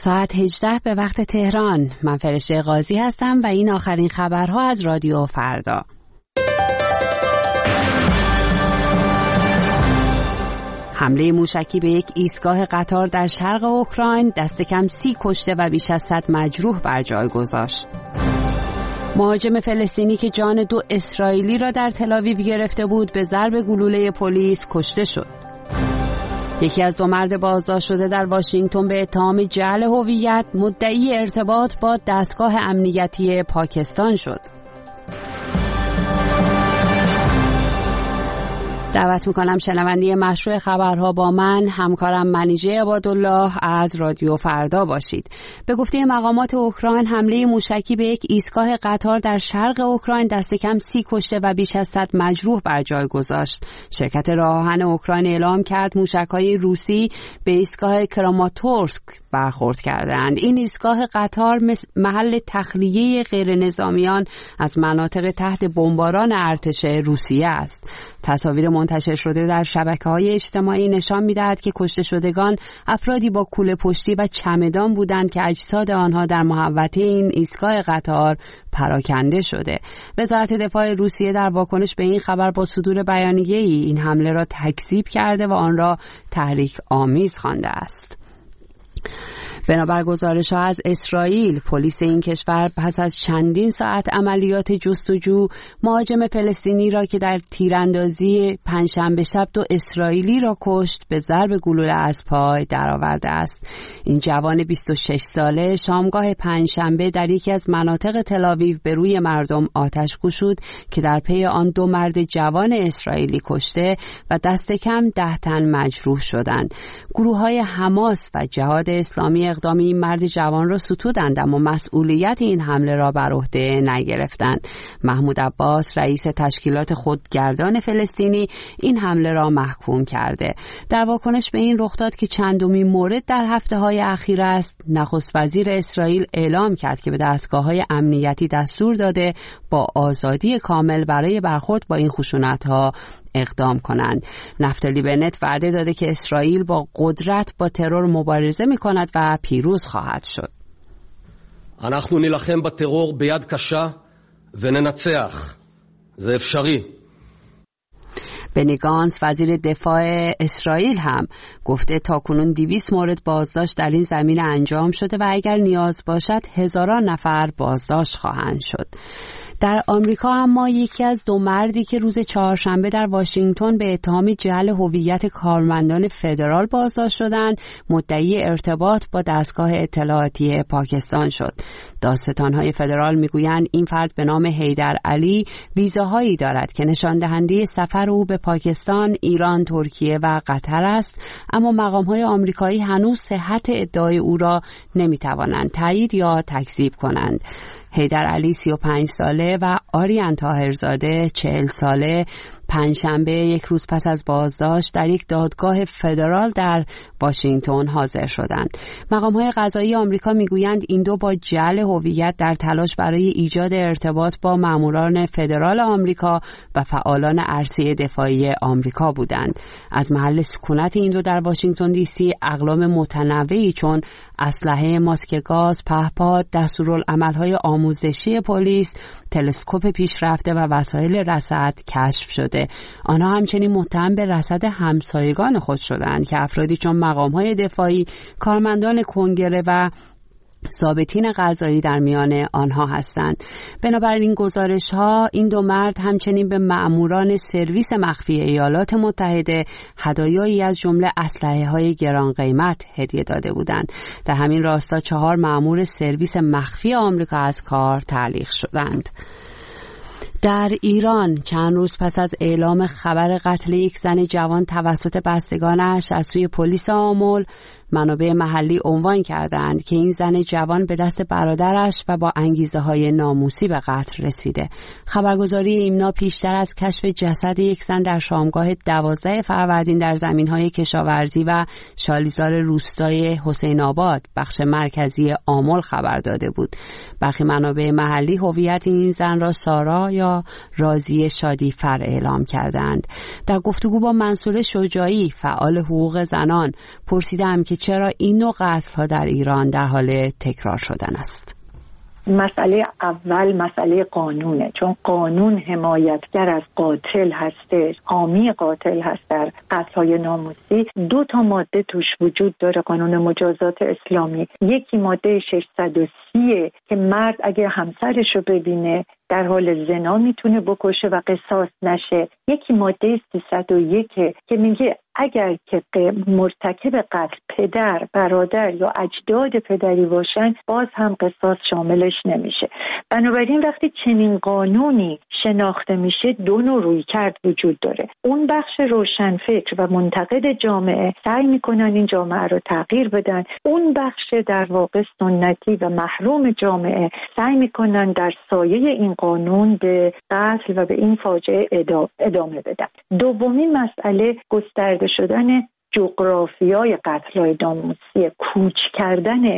ساعت 18 به وقت تهران. من فرشته قاضی هستم و این آخرین خبرها از رادیو فردا. حمله موشکی به یک ایستگاه قطار در شرق اوکراین، دست کم 30 کشته و بیش از 100 مجروح بر جای گذاشت. مهاجم فلسطینی که جان 2 اسرائیلی را در تل‌آویو گرفته بود به ضرب گلوله پلیس کشته شد. یکی از 2 مرد بازداشت شده در واشنگتن به اتهام جعل هویت مدعی ارتباط با دستگاه امنیتی پاکستان شد. دعوت میکنم شنونده مشروع خبرها با من، همکارم منیژه عبادالله از رادیو فردا باشید. به گفته مقامات اوکراین، حمله موشکی به یک ایستگاه قطار در شرق اوکراین دست کم 30 کشته و بیش از 100 مجروح بر جای گذاشت. شرکت راه آهن اوکراین اعلام کرد موشک‌های روسی به ایستگاه کراماتورسک برخورد کردند. این ایستگاه قطار محل تخلیه غیر نظامیان از مناطق تحت بمباران ارتش روسیه است. تصاویر منتشر شده در شبکه‌های اجتماعی نشان می‌دهد که کشته شدگان افرادی با کوله پشتی و چمدان بودند که اجساد آنها در محوطه این ایستگاه قطار پراکنده شده. وزارت دفاع روسیه در واکنش به این خبر با صدور بیانیه‌ای این حمله را تکذیب کرده و آن را تحریک آمیز خوانده است. بنابر گزارش‌ها از اسرائیل، پلیس این کشور پس از چندین ساعت عملیات جستجو مهاجم فلسطینی را که در تیراندازی پنجشنبه شب 2 اسرائیلی را کشت به ضرب گلوله از پای درآورده است. این جوان 26 ساله شامگاه پنجشنبه در یکی از مناطق تل‌آویو به روی مردم آتش گشود که در پی آن 2 مرد جوان اسرائیلی کشته و دست کم 10 تن مجروح شدند. گروه‌های حماس و جهاد اسلامی اقدام این مرد جوان را ستودند، اما مسئولیت این حمله را بر عهده نگرفتند. محمود عباس، رئیس تشکیلات خودگردان فلسطینی، این حمله را محکوم کرده. در واکنش به این رخداد که چندمین مورد در هفته‌های اخیر است، نخست وزیر اسرائیل اعلام کرد که به دستگاه‌های امنیتی دستور داده با آزادی کامل برای برخورد با این خشونت‌ها اقدام کنند. نفتالی بنت وعده داده که اسرائیل با قدرت با ترور مبارزه می‌کند و پیروز خواهد شد. אנחנו נילחם בטרור ביד קשה וננצח. זה אפשרי. بنی گانتس، وزیر دفاع اسرائیل، هم گفته تاکنون 200 مورد بازداشت در این زمینه انجام شده و اگر نیاز باشد هزاران نفر بازداشت خواهند شد. در آمریکا اما یکی از 2 مردی که روز چهارشنبه در واشنگتن به اتهام جعل هویت کارمندان فدرال بازداشت شدند، مدعی ارتباط با دستگاه اطلاعاتی پاکستان شد. دادستان‌های فدرال میگویند این فرد به نام حیدر علی ویزاهایی دارد که نشان دهنده سفر او به پاکستان، ایران، ترکیه و قطر است، اما مقام‌های آمریکایی هنوز صحت ادعای او را نمی‌توانند تایید یا تکذیب کنند. حیدر علی 35 ساله و آریان طاهرزاده 40 ساله پنجشنبه، یک روز پس از بازداشت، در یک دادگاه فدرال در واشنگتن حاضر شدند. مقام‌های قضایی آمریکا میگویند این 2 با جعل هویت در تلاش برای ایجاد ارتباط با ماموران فدرال آمریکا و فعالان عرصه دفاعی آمریکا بودند. از محل سکونت این 2 در واشنگتن دی سی اقلام متنوعی چون اسلحه ماسک گاز، پهپاد، دستورالعمل‌های آموزشی پلیس، تلسکوپ پیشرفته و وسایل رصد کشف شده. آنها همچنین متهم به رصد همسایگان خود شدند که افرادی چون مقام‌های دفاعی، کارمندان کنگره و ضابطین قضایی در میان آنها هستند. بنابراین این گزارش‌ها، این 2 مرد همچنین به مأموران سرویس مخفی ایالات متحده هدایایی از جمله اسلحه‌های گران قیمت هدیه داده بودند. در همین راستا 4 مأمور سرویس مخفی آمریکا از کار تعلیق شدند. در ایران چند روز پس از اعلام خبر قتل یک زن جوان توسط بستگانش از سوی پلیس آمل، منابع محلی عنوان کردند که این زن جوان به دست برادرش و با انگیزه‌های ناموسی به قتل رسیده. خبرگزاری ایمنا پیشتر از کشف جسد یک زن در شامگاه 12 فروردین در زمین‌های کشاورزی و شالیزار روستای حسین آباد، بخش مرکزی آمل، خبر داده بود. برخی منابع محلی هویت این زن را سارا یا رازی شادیفر اعلام کردند. در گفتگو با منصور شجاعی، فعال حقوق زنان، پرسیدم که که چرا این نوع قتل‌ها در ایران در حال تکرار شدن است. مسئله اول مسئله قانونه، چون قانون حمایتگر از قاتل هستش، حامی قاتل هست. در قتل‌های ناموسی 2 ماده توش وجود داره قانون مجازات اسلامی. یکی ماده 630 که مرد اگه همسرشو ببینه در حال زنا میتونه بکشه و قصاص نشه. یکی ماده 301 که میگه اگر که مرتکب قتل پدر، برادر یا اجداد پدری باشن باز هم قصاص شاملش نمیشه. بنابراین وقتی چنین قانونی شناخته میشه 2 نوع رویکرد وجود داره. اون بخش روشنفکر و منتقد جامعه سعی میکنن این جامعه رو تغییر بدن، اون بخش در واقع سنتی و محروم جامعه سعی میکنن در سایه این قانون به قتل و به این فاجعه ادامه بدن. دومین مسئله گسترده شدن جغرافیای قتل‌های ناموسی، کوچ کردن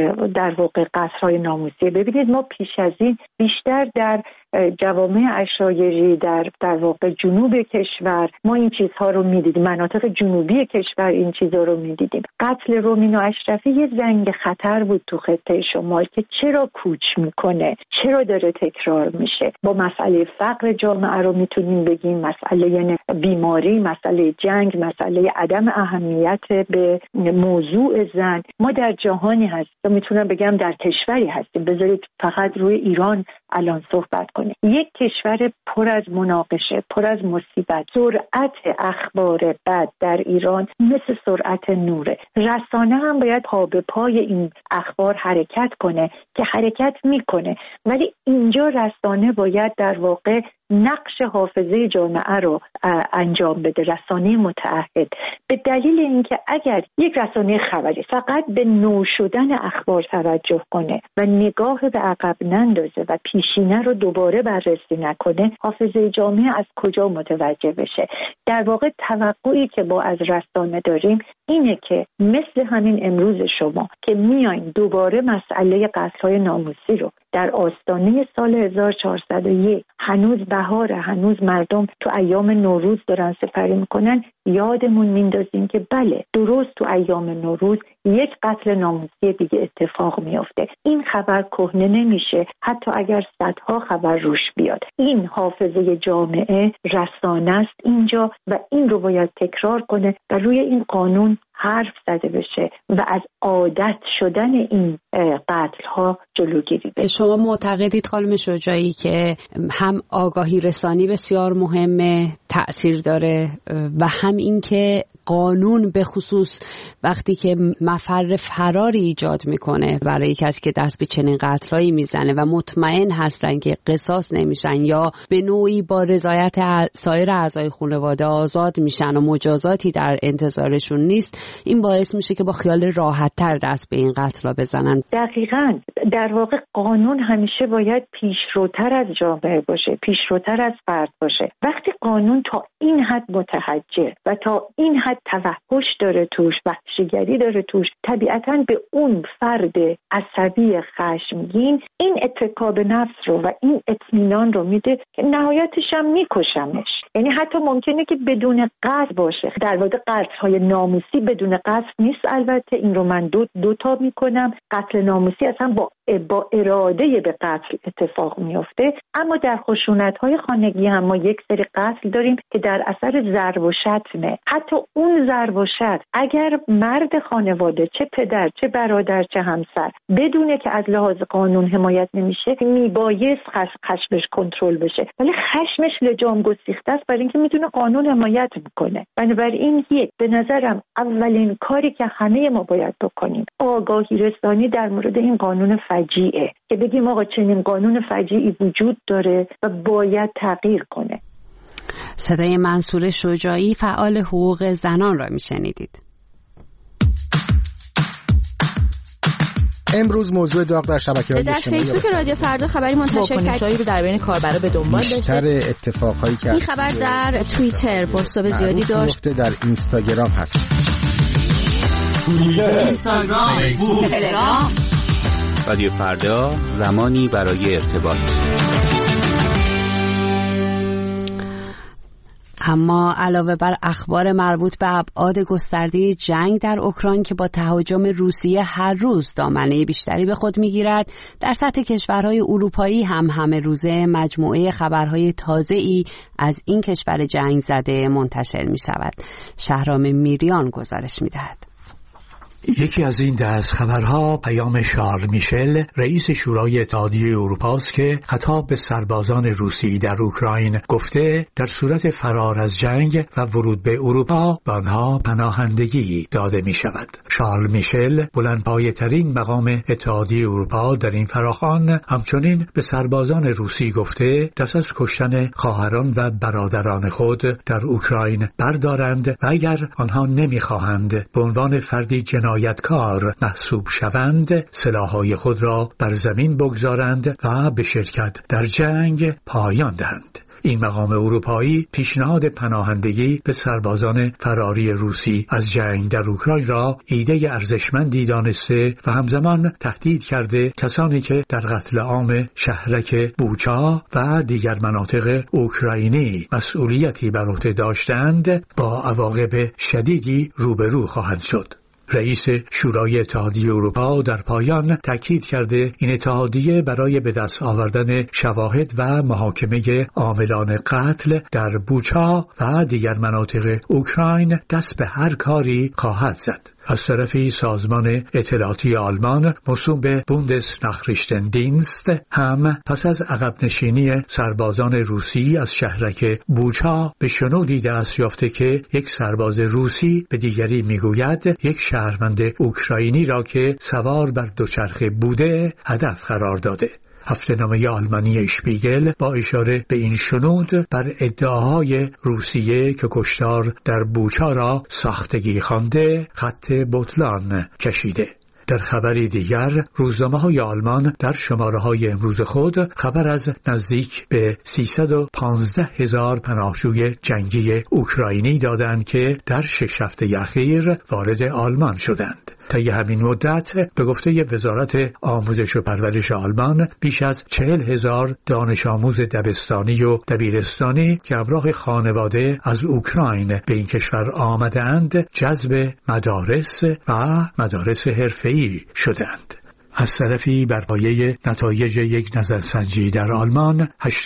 در واقع قتل‌های ناموسی. ببینید ما پیش از این بیشتر در جوامع عشایری در واقع جنوب کشور ما این چیزها رو می‌دیدیم، مناطق جنوبی کشور این چیزها رو می‌دیدیم. قتل رومین و اشرفی یه زنگ خطر بود تو خطه شمال که چرا کوچ میکنه، چرا داره تکرار میشه. با مسئله فقر جامعه رو میتونیم بگیم، مسئله بیماری، مسئله جنگ، مسئله عدم اهمیت به موضوع زن. ما در جهانی هستیم، میتونم بگم در کشوری هستیم، بذارید فقط روی ایران الان صحبت کنیم. یک کشور پر از مناقشه، پر از مصیبت. سرعت اخبار بد در ایران مثل سرعت نوره. رسانه هم باید پا به پای این اخبار حرکت کنه که حرکت میکنه، ولی اینجا رسانه باید در واقع نقش حافظه جامعه رو انجام بده، رسانه متعهد. به دلیل اینکه اگر یک رسانه خبری فقط به نو شدن اخبار توجه کنه و نگاه به عقب نندازه و پیشینه رو دوباره بررسی نکنه، حافظه جامعه از کجا متوجه بشه؟ در واقع توقعی که با از رسانه داریم اینه که مثل همین امروز شما که میاین دوباره مسئله قتل‌های ناموسی رو در آستانه سال 1401 هنوز بهاره، هنوز مردم تو ایام نوروز دارن سپری میکنن، یادمون میندازیم که بله درست تو ایام نوروز یک قتل ناموسی دیگه اتفاق میافته. این خبر کهنه نمیشه حتی اگر صدها خبر روش بیاد. این حافظه جامعه رسانه است اینجا و این رو باید تکرار کنه و روی این قانون حرف زده بشه و از عادت شدن این قتل ها جلوگیری بشه. شما معتقدید خانم شجاعی که هم آگاهی رسانی بسیار مهمه، تأثیر داره و هم این که قانون به خصوص وقتی که مفر فراری ایجاد میکنه برای کسی که دست به چنین قتلایی میزنه و مطمئن هستن که قصاص نمیشن یا به نوعی با رضایت سایر اعضای خانواده آزاد میشن و مجازاتی در انتظارشون نیست، این باعث میشه که با خیال راحت تر دست به این قتلا بزنن. دقیقاً. در واقع قانون همیشه باید پیشروتر از جامعه باشه، پیشروتر از فرد باشه. وقتی قانون تا این حد متحجر و تا این حد توحش داره توش، وحشیگری داره توش، طبیعتاً به اون فرد عصبی خشمگین این اتکا به نفس رو و این اطمینان رو میده که نهایتش هم میکشمش. یعنی حتی ممکنه که بدون قصد باشه. در واقع قتل‌های ناموسی بدون قصد نیست، البته این رو من دو تا میکنم. قتل ناموسی اصلا با اراده به قتل اتفاق میفته، اما در خشونت‌های خانگی هم ما یک سری قتل داریم که در اثر ضرب و شتمه. حتی اون ضرب و شتم اگر مرد خانواده، چه پدر چه برادر چه همسر، بدونه که از لحاظ قانون حمایت نمیشه، میبایست خشمش کنترل بشه، ولی خشمش لجام گسیخته است برای اینکه میدونه قانون حمایت میکنه. بنابراین به نظرم اولین کاری که همه ما باید بکنیم آگاهی رسانی در مورد این قانون فجیعه که بگیم آقا چنین قانون فجیعی وجود داره و باید تغییر کنه. صدای منصور شجاعی فعال حقوق زنان را میشنیدید. امروز موضوع داغ در شبکه‌های اجتماعی در فیسبوک رادیو فردا خبری منتشر کرد رو در بین کاربرا به دنبال داشته. بیشتر اتفاقایی که این خبر در توییتر پست‌های زیادی داشت، در اینستاگرام هست. اینستاگرام، فیسبوک، تلگرام. رادیو فردا، زمانی برای ارتباط. اما علاوه بر اخبار مربوط به ابعاد گسترده جنگ در اوکراین که با تهاجم روسیه هر روز دامنه بیشتری به خود میگیرد، در سطح کشورهای اروپایی هم همه روزه مجموعه خبرهای تازه‌ای از این کشور جنگ زده منتشر می شود. شهرام میریان گزارش می دهد. یکی از این دست خبرها پیام شارل میشل رئیس شورای اتحادیه اروپا است که خطاب به سربازان روسی در اوکراین گفته در صورت فرار از جنگ و ورود به اروپا به آنها پناهندگی داده می شود. شارل میشل بلندپایه‌ترین مقام اتحادیه اروپا در این فراخوان همچنین به سربازان روسی گفته دست از کشتن خواهران و برادران خود در اوکراین بردارند و اگر آنها نمی‌خواهند به عنوان فردی جنایتکار محسوب شوند سلاح‌های خود را بر زمین بگذارند و به شرکت در جنگ پایان دهند. این مقام اروپایی پیشنهاد پناهندگی به سربازان فراری روسی از جنگ در اوکراین را ایده ارزشمندی دانسته و همزمان تهدید کرده کسانی که در قتل عام شهرک بوچا و دیگر مناطق اوکراینی مسئولیتی بر عهده داشتند با عواقب شدیدی روبرو خواهند شد. رئیس شورای اتحادیه اروپا در پایان تاکید کرده این اتحادیه برای به دست آوردن شواهد و محاکمه عاملان قتل در بوچا و دیگر مناطق اوکراین دست به هر کاری خواهد زد. از طرفی سازمان اطلاعاتی آلمان موسوم به بوندسناخریشتندینست هم پس از عقب نشینی سربازان روسی از شهرک بوچا به شنودی دست یافته که یک سرباز روسی به دیگری میگوید یک شهروند اوکراینی را که سوار بر دوچرخه بوده هدف قرار داده. هفته‌نامه آلمانی اشپیگل با اشاره به این شنود بر ادعاهای روسیه که کشتار در بوچا را ساختگی خوانده خط بطلان کشیده. در خبری دیگر روزنامه‌های آلمان در شماره‌های امروز خود خبر از نزدیک به 315,000 پناهجوی جنگی اوکراینی دادند که در 6 هفته اخیر وارد آلمان شدند. طی همین مدت به گفته وزارت آموزش و پرورش آلمان بیش از 40,000 دانش آموز دبستانی و دبیرستانی که همراه خانواده از اوکراین به این کشور آمدند جذب مدارس و مدارس حرفه‌ای شدند. از طرفی بر پایه نتایج یک نظرسنجی در آلمان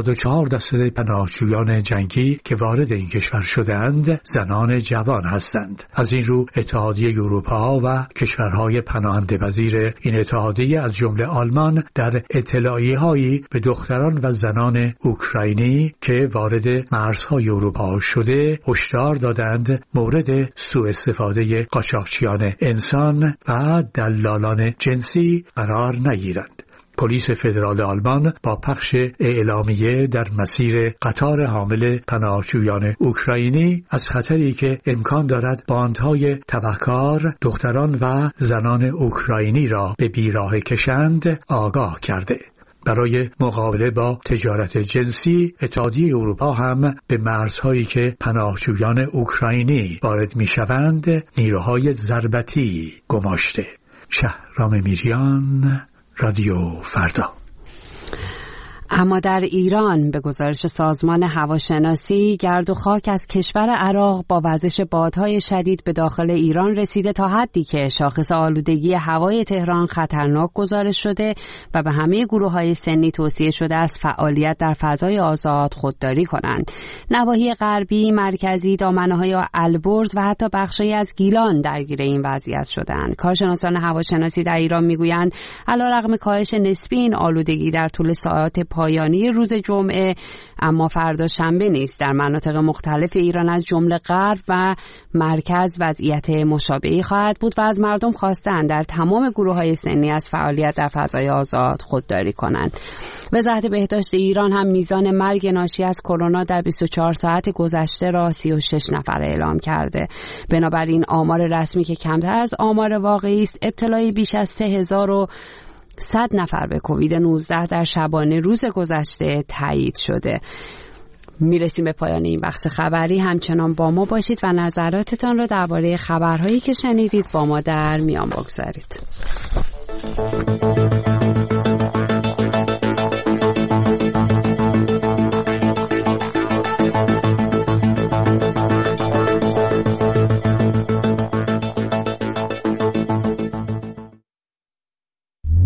84% پناهجویان جنگی که وارد این کشور شدند زنان جوان هستند. از این رو اتحادیه اروپا و کشورهای پناهنده پذیر این اتحادیه از جمله آلمان در اطلاعیه‌هایی به دختران و زنان اوکراینی که وارد مرزهای اروپا شده هشدار دادند مورد سوء استفاده قاچاقچیان انسان و دلالان جنسی قرار نگیرند. پلیس فدرال آلمان با پخش اعلامیه در مسیر قطار حامل پناهجویان اوکراینی از خطری که امکان دارد باندهای تبهکار دختران و زنان اوکراینی را به بیراه کشند آگاه کرده. برای مقابله با تجارت جنسی اتحادیه اروپا هم به مرزهایی که پناهجویان اوکراینی وارد می‌شوند نیروهای ضربتی گماشته. شهرام میریان، رادیو فردا. اما در ایران به گزارش سازمان هواشناسی گرد و خاک از کشور عراق با وزش بادهای شدید به داخل ایران رسیده تا حدی که شاخص آلودگی هوای تهران خطرناک گزارش شده و به همه گروه‌های سنی توصیه شده از فعالیت در فضای آزاد خودداری کنند. نواحی غربی، مرکزی، دامنه‌های البرز و حتی بخشی از گیلان درگیر این وضعیت شدند. کارشناسان هواشناسی در ایران میگویند علیرغم کاهش نسبی این آلودگی در طول ساعات پایانی روز جمعه، اما فردا شنبه نیز در مناطق مختلف ایران از جمله غرب و مرکز وضعیت مشابهی خواهد بود و از مردم خواستند در تمام گروه‌های سنی از فعالیت در فضای آزاد خودداری کنند. وزارت بهداشت ایران هم میزان مرگ ناشی از کرونا در 24 ساعت گذشته را 36 نفر اعلام کرده. بنابراین آمار رسمی که کمتر از آمار واقعی است، ابتلای بیش از 3100 نفر به کووید 19 در شبانه روز گذشته تایید شده. میرسیم به پایان این بخش خبری. همچنان با ما باشید و نظراتتان را درباره خبرهایی که شنیدید با ما در میان بگذارید.